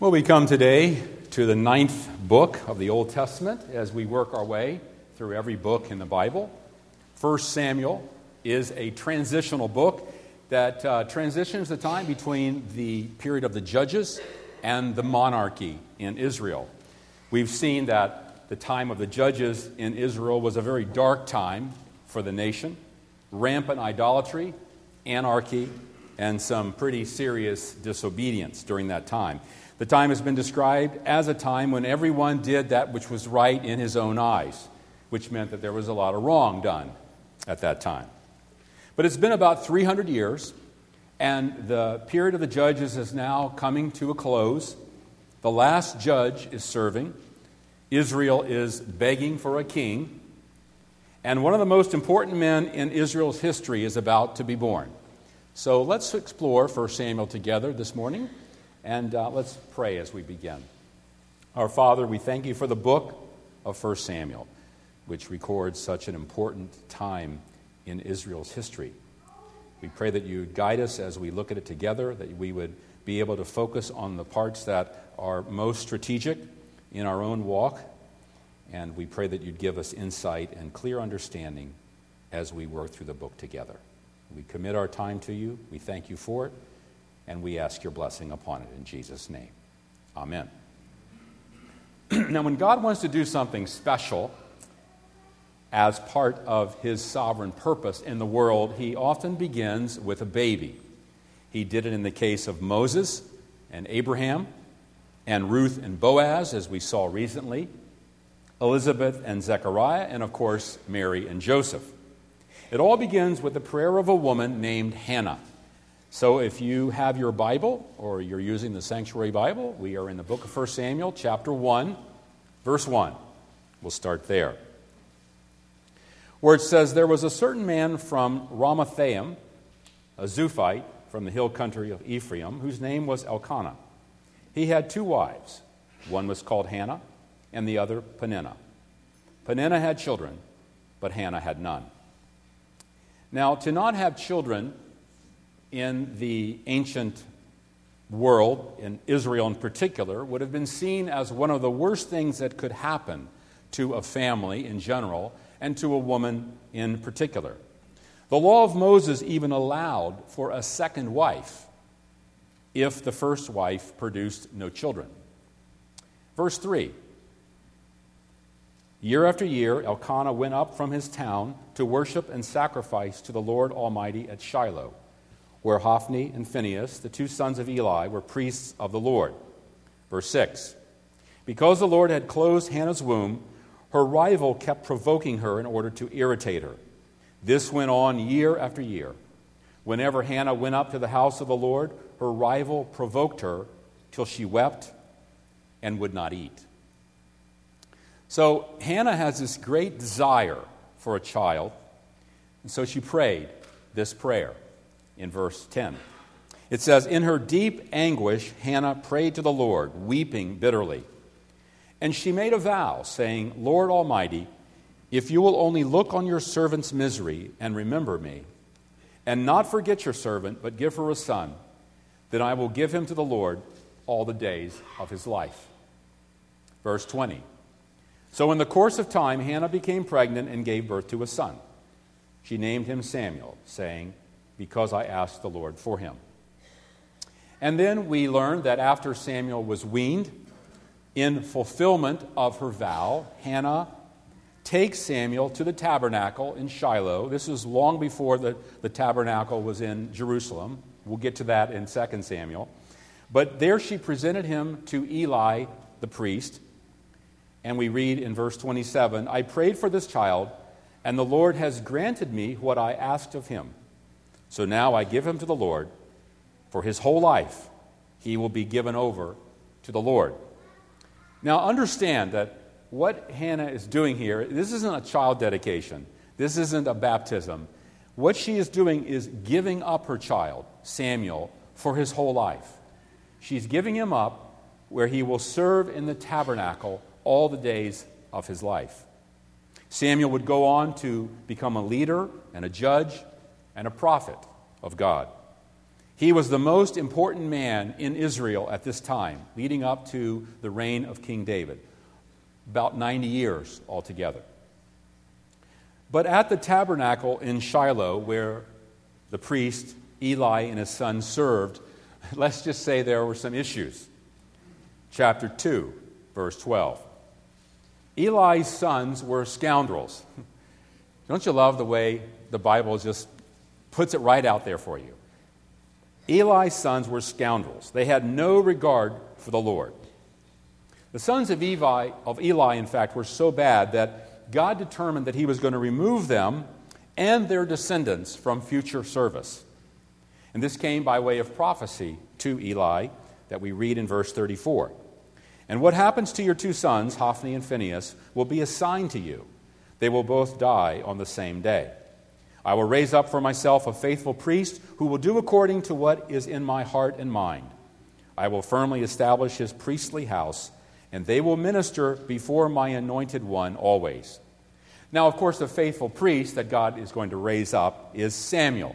Well, we come today to the 9th book of the Old Testament as we work our way through every book in the Bible. 1 Samuel is a transitional book that transitions the time between the period of the judges and the monarchy in Israel. We've seen that the time of the judges in Israel was a very dark time for the nation, rampant idolatry, anarchy, and some pretty serious disobedience during that time. The time has been described as a time when everyone did that which was right in his own eyes, which meant that there was a lot of wrong done at that time. But it's been about 300 years, and the period of the judges is now coming to a close. The last judge is serving. Israel is begging for a king. And one of the most important men in Israel's history is about to be born. So let's explore 1 Samuel together this morning. And let's pray as we begin. Our Father, we thank you for the book of 1 Samuel, which records such an important time in Israel's history. We pray that you would guide us as we look at it together, that we would be able to focus on the parts that are most strategic in our own walk. And we pray that you'd give us insight and clear understanding as we work through the book together. We commit our time to you. We thank you for it. And we ask your blessing upon it in Jesus' name. Amen. Now, when God wants to do something special as part of his sovereign purpose in the world, he often begins with a baby. He did it in the case of Moses and Abraham and Ruth and Boaz, as we saw recently, Elizabeth and Zechariah, and of course, Mary and Joseph. It all begins with the prayer of a woman named Hannah. So if you have your Bible, or you're using the Sanctuary Bible, we are in the book of 1 Samuel, chapter 1, verse 1. We'll start there. Where it says, "There was a certain man from Ramathaim, a Zuphite from the hill country of Ephraim, whose name was Elkanah. He had 2 wives. One was called Hannah, and the other Peninnah. Peninnah had children, but Hannah had none." Now, to not have children in the ancient world, in Israel in particular, would have been seen as one of the worst things that could happen to a family in general and to a woman in particular. The law of Moses even allowed for a second wife if the first wife produced no children. Verse 3, "Year after year, Elkanah went up from his town to worship and sacrifice to the Lord Almighty at Shiloh, where Hophni and Phinehas, the 2 sons of Eli, were priests of the Lord." Verse 6, "Because the Lord had closed Hannah's womb, her rival kept provoking her in order to irritate her. This went on year after year. Whenever Hannah went up to the house of the Lord, her rival provoked her till she wept and would not eat." So Hannah has this great desire for a child, and so she prayed this prayer. In verse 10, it says, "In her deep anguish, Hannah prayed to the Lord, weeping bitterly. And she made a vow, saying, 'Lord Almighty, if you will only look on your servant's misery and remember me, and not forget your servant, but give her a son, then I will give him to the Lord all the days of his life.'" Verse 20, "So in the course of time, Hannah became pregnant and gave birth to a son. She named him Samuel, saying, 'Because I asked the Lord for him.'" And then we learn that after Samuel was weaned, in fulfillment of her vow, Hannah takes Samuel to the tabernacle in Shiloh. This was long before the tabernacle was in Jerusalem. We'll get to that in 2 Samuel. But there she presented him to Eli the priest. And we read in verse 27, "I prayed for this child, and the Lord has granted me what I asked of him. So now I give him to the Lord. For his whole life he will be given over to the Lord." Now understand that what Hannah is doing here, this isn't a child dedication. This isn't a baptism. What she is doing is giving up her child, Samuel, for his whole life. She's giving him up where he will serve in the tabernacle all the days of his life. Samuel would go on to become a leader and a judge and a prophet of God. He was the most important man in Israel at this time, leading up to the reign of King David, about 90 years altogether. But at the tabernacle in Shiloh, where the priest Eli and his son served, let's just say there were some issues. Chapter 2, verse 12. Eli's sons were scoundrels. Don't you love the way the Bible just puts it right out there for you? Eli's sons were scoundrels. They had no regard for the Lord. The sons of Eli, in fact, were so bad that God determined that he was going to remove them and their descendants from future service. And this came by way of prophecy to Eli that we read in verse 34. And what happens to your two sons, Hophni and Phinehas, will be a sign to you. They will both die on the same day. I will raise up for myself a faithful priest who will do according to what is in my heart and mind. I will firmly establish his priestly house, and they will minister before my anointed one always. Now, of course, the faithful priest that God is going to raise up is Samuel.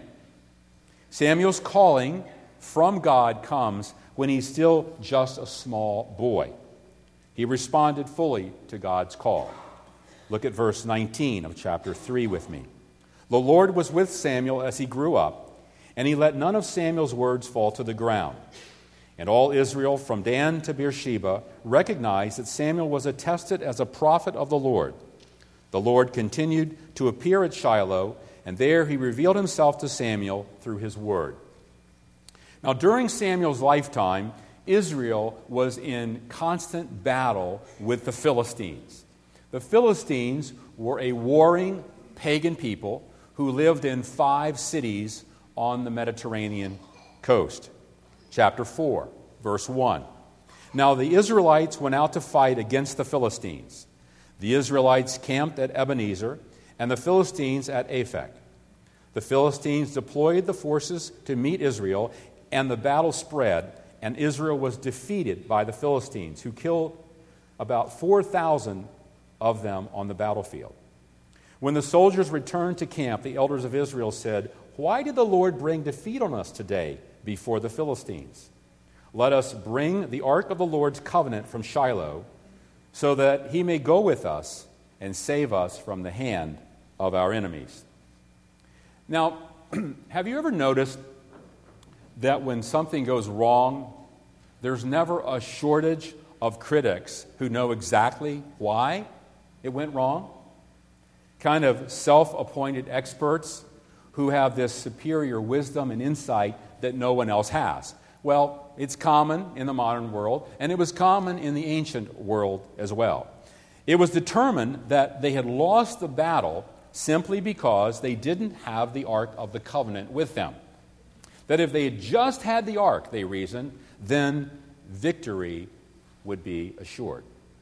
Samuel's calling from God comes when he's still just a small boy. He responded fully to God's call. Look at verse 19 of chapter 3 with me. The Lord was with Samuel as he grew up, and he let none of Samuel's words fall to the ground. And all Israel, from Dan to Beersheba, recognized that Samuel was attested as a prophet of the Lord. The Lord continued to appear at Shiloh, and there he revealed himself to Samuel through his word. Now, during Samuel's lifetime, Israel was in constant battle with the Philistines. The Philistines were a warring pagan people who lived in 5 cities on the Mediterranean coast. Chapter 4, verse 1. Now the Israelites went out to fight against the Philistines. The Israelites camped at Ebenezer, and the Philistines at Aphek. The Philistines deployed the forces to meet Israel, and the battle spread, and Israel was defeated by the Philistines, who killed about 4,000 of them on the battlefield. When the soldiers returned to camp, the elders of Israel said, "Why did the Lord bring defeat on us today before the Philistines? Let us bring the ark of the Lord's covenant from Shiloh, so that he may go with us and save us from the hand of our enemies." Now, have you ever noticed that when something goes wrong, there's never a shortage of critics who know exactly why it went wrong? Kind of self-appointed experts who have this superior wisdom and insight that no one else has. Well, it's common in the modern world, and it was common in the ancient world as well. It was determined that they had lost the battle simply because they didn't have the Ark of the Covenant with them. That if they had just had the Ark, they reasoned, then victory would be assured.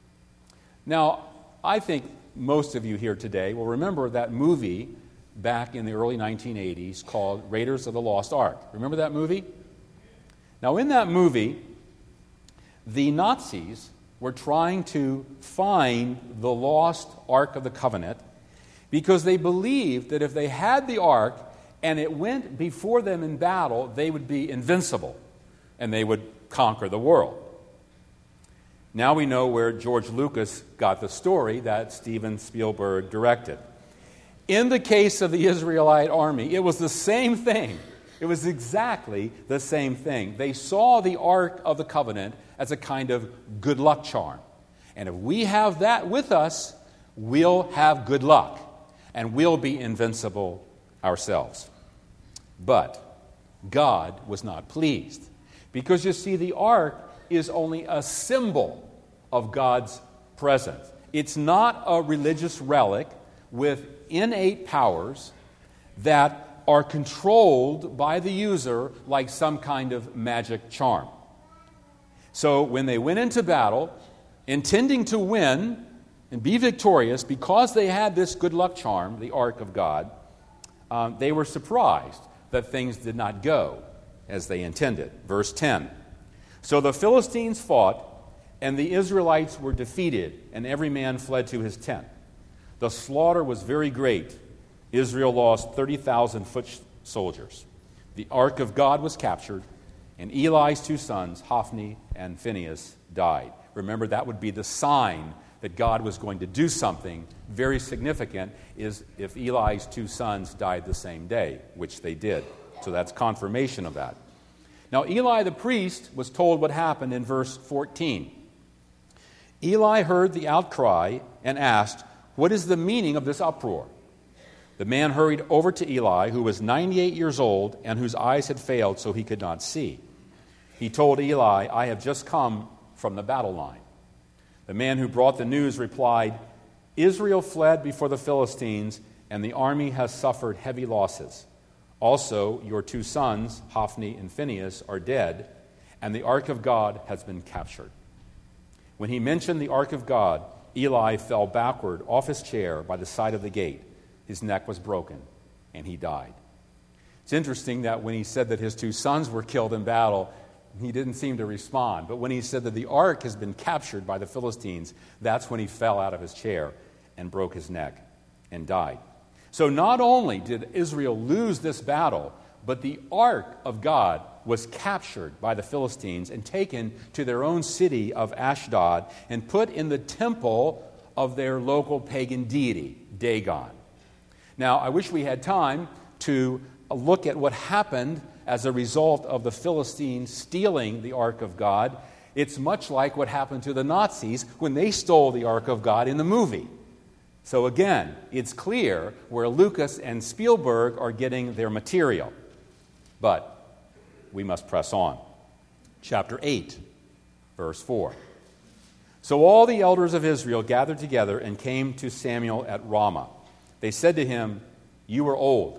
Now, I think most of you here today will remember that movie back in the early 1980s called Raiders of the Lost Ark. Remember that movie? Now, in that movie, the Nazis were trying to find the lost Ark of the Covenant because they believed that if they had the Ark and it went before them in battle, they would be invincible and they would conquer the world. Now we know where George Lucas got the story that Steven Spielberg directed. In the case of the Israelite army, it was the same thing. It was exactly the same thing. They saw the Ark of the Covenant as a kind of good luck charm. And if we have that with us, we'll have good luck and we'll be invincible ourselves. But God was not pleased because, you see, the Ark is only a symbol of God's presence. It's not a religious relic with innate powers that are controlled by the user like some kind of magic charm. So when they went into battle, intending to win and be victorious because they had this good luck charm, the Ark of God, they were surprised that things did not go as they intended. Verse 10. So the Philistines fought, and the Israelites were defeated, and every man fled to his tent. The slaughter was very great. Israel lost 30,000 foot soldiers. the ark of God was captured, and Eli's two sons, Hophni and Phinehas, died. Remember, that would be the sign that God was going to do something very significant, is if Eli's two sons died the same day, which they did. So that's confirmation of that. Now, Eli the priest was told what happened in verse 14. Eli heard the outcry and asked, "What is the meaning of this uproar?" The man hurried over to Eli, who was 98 years old and whose eyes had failed so he could not see. He told Eli, "I have just come from the battle line." The man who brought the news replied, "Israel fled before the Philistines, and the army has suffered heavy losses. Also, your two sons, Hophni and Phinehas, are dead, and the ark of God has been captured." When he mentioned the ark of God, Eli fell backward off his chair by the side of the gate. His neck was broken, and he died. It's interesting that when he said that his two sons were killed in battle, he didn't seem to respond. But when he said that the ark has been captured by the Philistines, that's when he fell out of his chair and broke his neck and died. So not only did Israel lose this battle, but the ark of God was captured by the Philistines and taken to their own city of Ashdod and put in the temple of their local pagan deity, Dagon. Now, I wish we had time to look at what happened as a result of the Philistines stealing the ark of God. It's much like what happened to the Nazis when they stole the ark of God in the movie. So again, it's clear where Lucas and Spielberg are getting their material. But we must press on. Chapter 8, verse 4. So all the elders of Israel gathered together and came to Samuel at Ramah. They said to him, "You are old."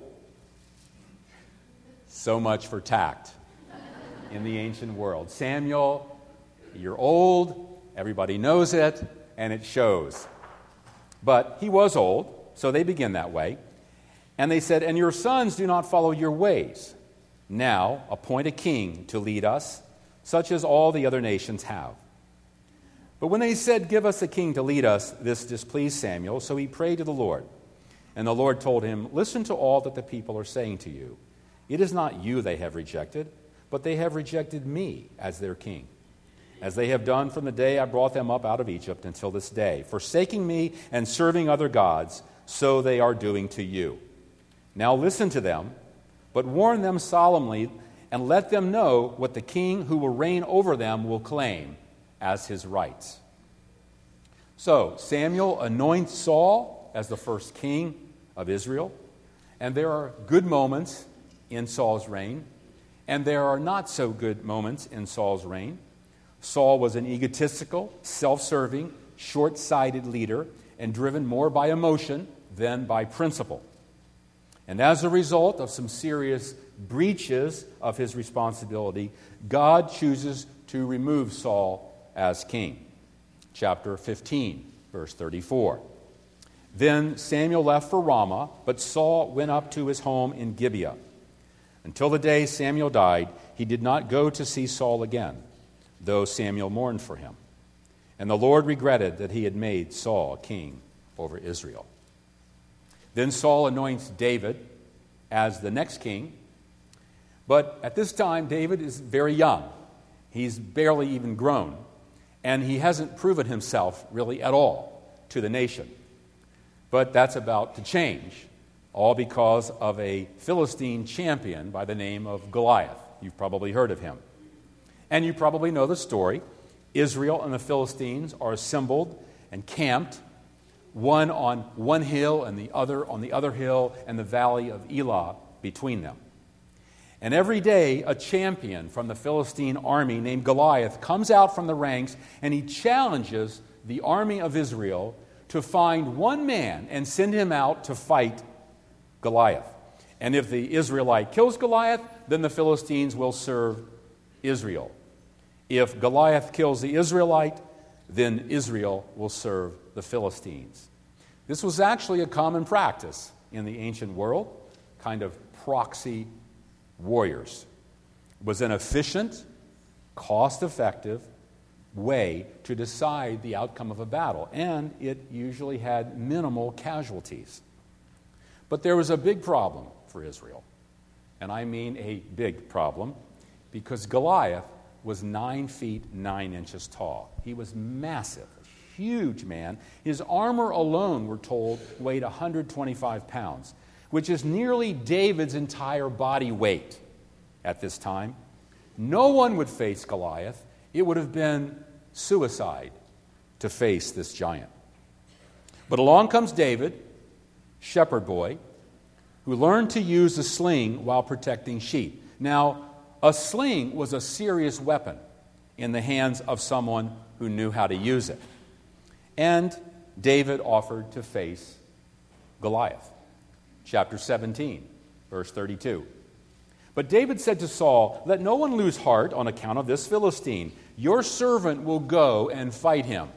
So much for tact in the ancient world. Samuel, you're old, everybody knows it, and it shows. But he was old, so they begin that way. And they said, "And your sons do not follow your ways. Now appoint a king to lead us, such as all the other nations have." But when they said, "Give us a king to lead us," this displeased Samuel, so he prayed to the Lord. And the Lord told him, "Listen to all that the people are saying to you. It is not you they have rejected, but they have rejected me as their king, as they have done from the day I brought them up out of Egypt until this day. Forsaking me and serving other gods, so they are doing to you. Now listen to them, but warn them solemnly, and let them know what the king who will reign over them will claim as his rights." So Samuel anoints Saul as the first king of Israel, and there are good moments in Saul's reign, and there are not so good moments in Saul's reign. Saul was an egotistical, self-serving, short-sighted leader and driven more by emotion than by principle. And as a result of some serious breaches of his responsibility, God chooses to remove Saul as king. Chapter 15, verse 34. Then Samuel left for Ramah, but Saul went up to his home in Gibeah. Until the day Samuel died, he did not go to see Saul again, though Samuel mourned for him. And the Lord regretted that he had made Saul king over Israel. Then Saul anoints David as the next king. But at this time, David is very young. He's barely even grown. And he hasn't proven himself really at all to the nation. But that's about to change, all because of a Philistine champion by the name of Goliath. You've probably heard of him. And you probably know the story. Israel and the Philistines are assembled and camped, one on one hill and the other on the other hill, and the valley of Elah between them. And every day, a champion from the Philistine army named Goliath comes out from the ranks, and he challenges the army of Israel to find one man and send him out to fight Goliath. And if the Israelite kills Goliath, then the Philistines will serve Israel. If Goliath kills the Israelite, then Israel will serve the Philistines. This was actually a common practice in the ancient world, kind of proxy warriors. It was an efficient, cost-effective way to decide the outcome of a battle, and it usually had minimal casualties. But there was a big problem for Israel. and I mean a big problem, because Goliath was 9 feet 9 inches tall. He was massive, a huge man. His armor alone, we're told, weighed 125 pounds, which is nearly David's entire body weight at this time. No one would face Goliath. It would have been suicide to face this giant. But along comes David, shepherd boy, who learned to use a sling while protecting sheep. Now, a sling was a serious weapon in the hands of someone who knew how to use it. And David offered to face Goliath. Chapter 17, verse 32. But David said to Saul, "Let no one lose heart on account of this Philistine. Your servant will go and fight him."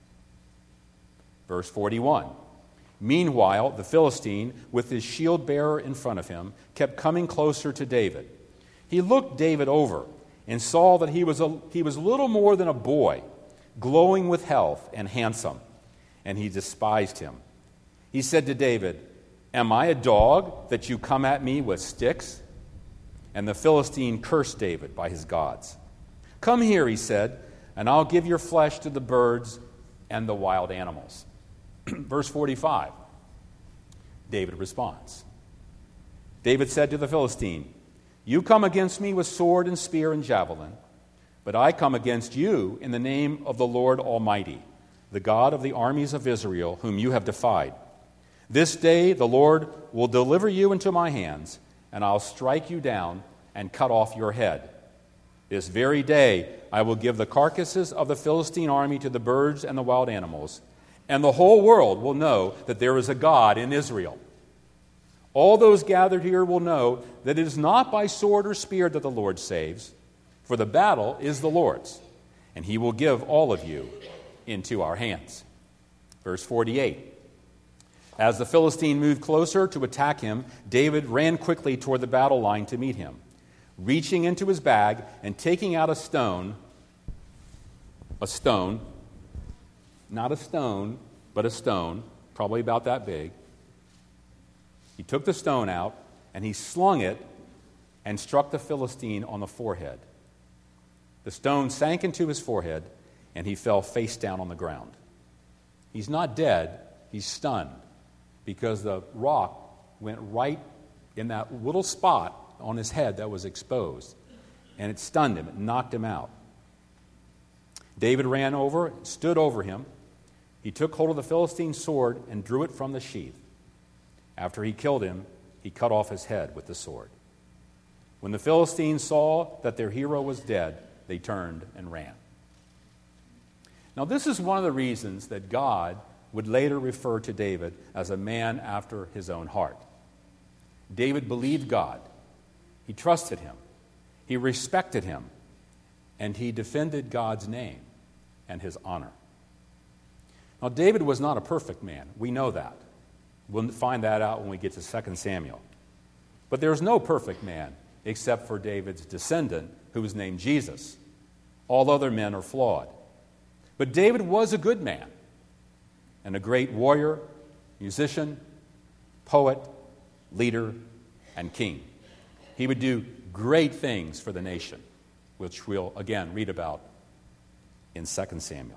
Verse 41. Meanwhile, the Philistine, with his shield bearer in front of him, kept coming closer to David. He looked David over and saw that he was little more than a boy, glowing with health and handsome, and he despised him. He said to David, "Am I a dog that you come at me with sticks?" And the Philistine cursed David by his gods. "Come here," he said, "and I'll give your flesh to the birds and the wild animals." Verse 45, David responds. David said to the Philistine, "You come against me with sword and spear and javelin, but I come against you in the name of the Lord Almighty, the God of the armies of Israel, whom you have defied. This day the Lord will deliver you into my hands, and I'll strike you down and cut off your head. This very day I will give the carcasses of the Philistine army to the birds and the wild animals, and the whole world will know that there is a God in Israel. All those gathered here will know that it is not by sword or spear that the Lord saves, for the battle is the Lord's, and he will give all of you into our hands." Verse 48. As the Philistine moved closer to attack him, David ran quickly toward the battle line to meet him. Reaching into his bag and taking out a stone, not a stone, but a stone, probably about that big. He took the stone out and he slung it and struck the Philistine on the forehead. The stone sank into his forehead and he fell face down on the ground. He's not dead, he's stunned, because the rock went right in that little spot on his head that was exposed, and it stunned him, it knocked him out. David ran over, stood over him. He took hold of the Philistine's sword and drew it from the sheath. After he killed him, he cut off his head with the sword. When the Philistines saw that their hero was dead, they turned and ran. Now, this is one of the reasons that God would later refer to David as a man after his own heart. David believed God. He trusted him. He respected him. And he defended God's name and his honor. Now, David was not a perfect man. We know that. We'll find that out when we get to 2 Samuel. But there's no perfect man except for David's descendant, who was named Jesus. All other men are flawed. But David was a good man and a great warrior, musician, poet, leader, and king. He would do great things for the nation, which we'll again read about in 2 Samuel.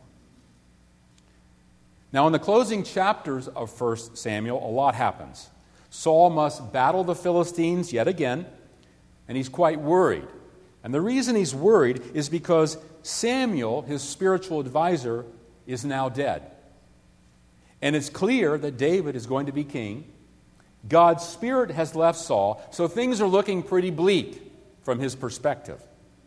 Now, in the closing chapters of 1 Samuel, a lot happens. Saul must battle the Philistines yet again, and he's quite worried. And the reason he's worried is because Samuel, his spiritual advisor, is now dead. And it's clear that David is going to be king. God's Spirit has left Saul, so things are looking pretty bleak from his perspective.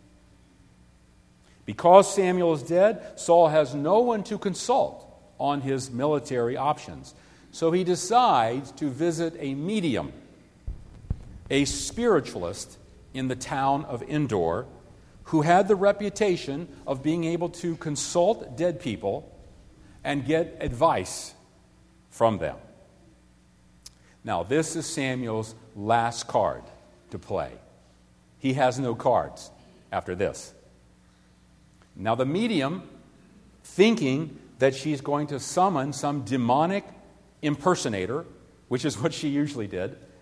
Because Samuel is dead, Saul has no one to consult on his military options. So he decides to visit a medium, a spiritualist in the town of Endor, who had the reputation of being able to consult dead people and get advice from them. Now, this is Samuel's last card to play. He has no cards after this. Now, the medium, thinking that she's going to summon some demonic impersonator, which is what she usually did,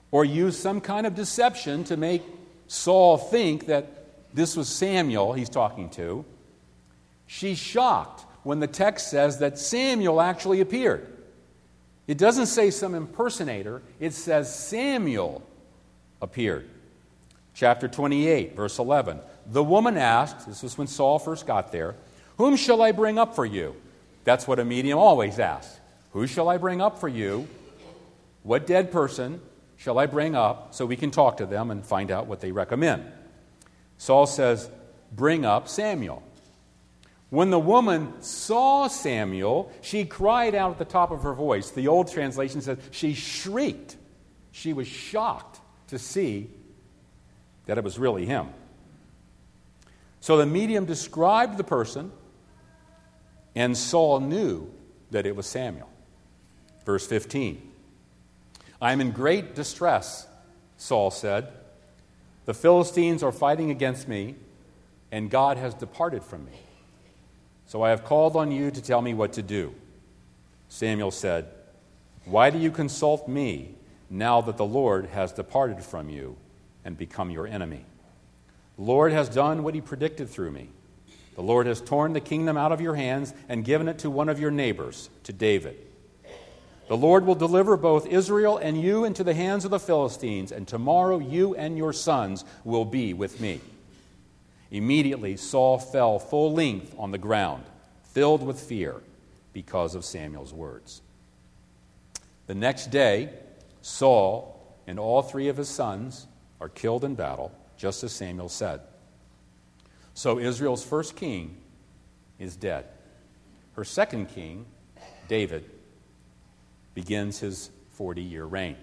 or used some kind of deception to make Saul think that this was Samuel he's talking to, she's shocked when the text says that Samuel actually appeared. It doesn't say some impersonator, it says Samuel appeared. Chapter 28, verse 11. The woman asked, this was when Saul first got there, "Whom shall I bring up for you?" That's what a medium always asks. Who shall I bring up for you? What dead person shall I bring up so we can talk to them and find out what they recommend? Saul says, "Bring up Samuel." When the woman saw Samuel, she cried out at the top of her voice. The old translation says she shrieked. She was shocked to see that it was really him. So the medium described the person, and Saul knew that it was Samuel. Verse 15. "I am in great distress," Saul said. "The Philistines are fighting against me, and God has departed from me. So I have called on you to tell me what to do." Samuel said, "Why do you consult me now that the Lord has departed from you and become your enemy? The Lord has done what he predicted through me. The Lord has torn the kingdom out of your hands and given it to one of your neighbors, to David. The Lord will deliver both Israel and you into the hands of the Philistines, and tomorrow you and your sons will be with me." Immediately Saul fell full length on the ground, filled with fear because of Samuel's words. The next day, Saul and all 3 of his sons are killed in battle, just as Samuel said. So Israel's first king is dead. Her second king, David, begins his 40-year reign.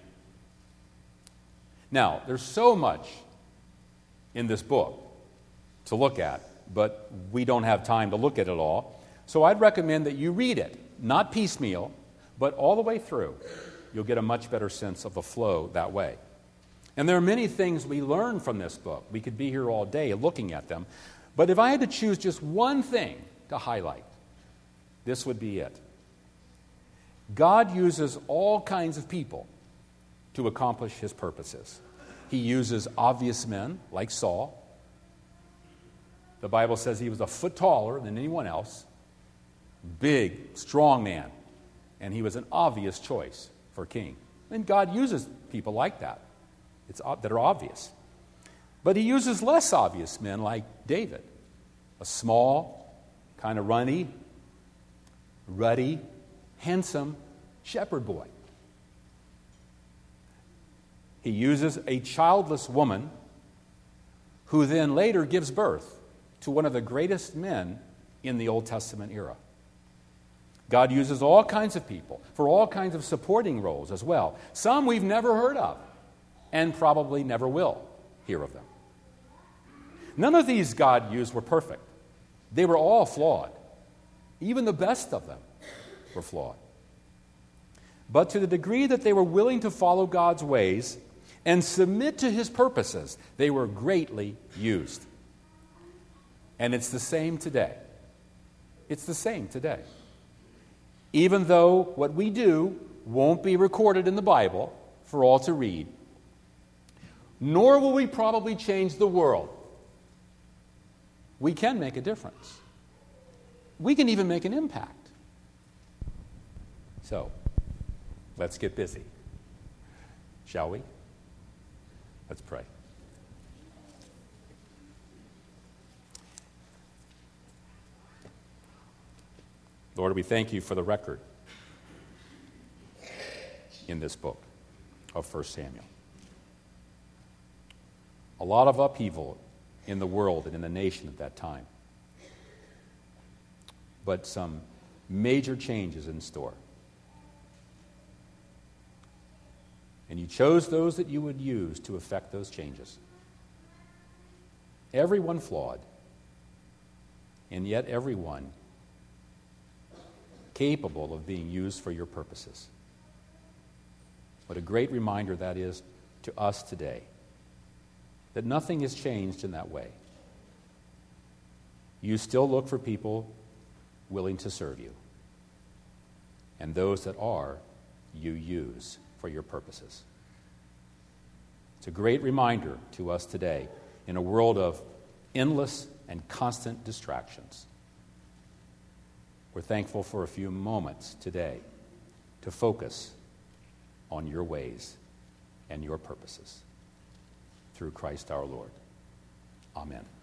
Now, there's so much in this book to look at, but we don't have time to look at it all. So I'd recommend that you read it, not piecemeal, but all the way through. You'll get a much better sense of the flow that way. And there are many things we learn from this book. We could be here all day looking at them. But if I had to choose just one thing to highlight, this would be it. God uses all kinds of people to accomplish his purposes. He uses obvious men like Saul. The Bible says he was a foot taller than anyone else, big, strong man, and he was an obvious choice for king. And God uses people like that, that are obvious. But he uses less obvious men like David, a small, kind of ruddy, handsome shepherd boy. He uses a childless woman who then later gives birth to one of the greatest men in the Old Testament era. God uses all kinds of people for all kinds of supporting roles as well. Some we've never heard of and probably never will hear of them. None of these God used were perfect. They were all flawed. Even the best of them were flawed. But to the degree that they were willing to follow God's ways and submit to his purposes, they were greatly used. And it's the same today. It's the same today. Even though what we do won't be recorded in the Bible for all to read, nor will we probably change the world, we can make a difference. We can even make an impact. So, let's get busy. Shall we? Let's pray. Lord, we thank you for the record in this book of 1 Samuel. A lot of upheaval in the world and in the nation at that time, but some major changes in store. And you chose those that you would use to effect those changes. Everyone flawed, and yet everyone capable of being used for your purposes. What a great reminder that is to us today, that nothing has changed in that way. You still look for people willing to serve you, and those that are, you use for your purposes. It's a great reminder to us today in a world of endless and constant distractions. We're thankful for a few moments today to focus on your ways and your purposes through Christ our Lord. Amen.